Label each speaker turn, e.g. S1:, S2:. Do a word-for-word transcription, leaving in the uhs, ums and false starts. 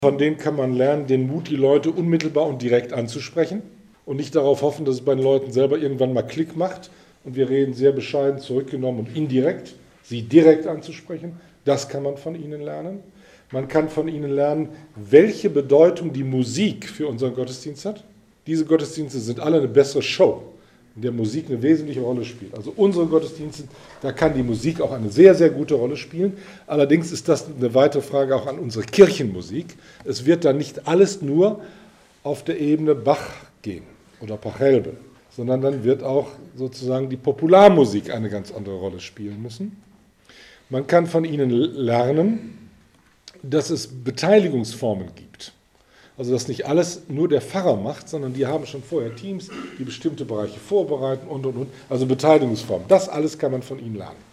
S1: Von denen kann man lernen, den Mut, die Leute unmittelbar und direkt anzusprechen und nicht darauf hoffen, dass es bei den Leuten selber irgendwann mal Klick macht und wir reden sehr bescheiden, zurückgenommen und indirekt, sie direkt anzusprechen. Das kann man von ihnen lernen. Man kann von ihnen lernen, welche Bedeutung die Musik für unseren Gottesdienst hat. Diese Gottesdienste sind alle eine bessere Show, in der Musik eine wesentliche Rolle spielt. Also unsere Gottesdienste, da kann die Musik auch eine sehr, sehr gute Rolle spielen. Allerdings ist das eine weitere Frage auch an unsere Kirchenmusik. Es wird da nicht alles nur auf der Ebene Bach gehen oder Pachelbel, sondern dann wird auch sozusagen die Popularmusik eine ganz andere Rolle spielen müssen. Man kann von ihnen lernen, dass es Beteiligungsformen gibt. Also dass nicht alles nur der Pfarrer macht, sondern die haben schon vorher Teams, die bestimmte Bereiche vorbereiten und, und, und. Also Beteiligungsformen. Das alles kann man von ihnen lernen.